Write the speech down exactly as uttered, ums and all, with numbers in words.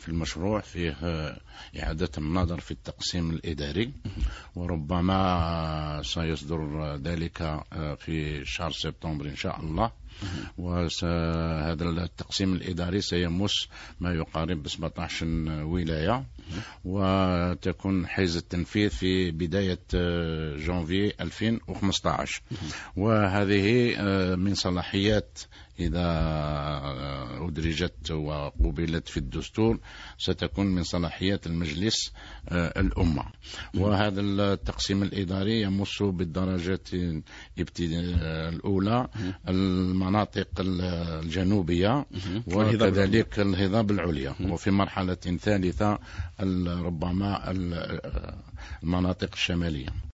في المشروع فيه إعادة النظر في التقسيم الإداري، وربما سيصدر ذلك في شهر سبتمبر إن شاء الله. وهذا التقسيم الإداري سيمس ما يقارب سبعة عشر ولاية، وتكون حيز التنفيذ في بداية جانفي ألفين وخمسة عشر. وهذه من صلاحيات إذا أدرجت وقبلت في الدستور ستكون من صلاحيات المجلس الأمة. وهذا التقسيم الإداري يمس بالدرجة الأولى المناطق الجنوبية وكذلك الهضاب العليا، وفي مرحلة ثالثة ربما المناطق الشمالية.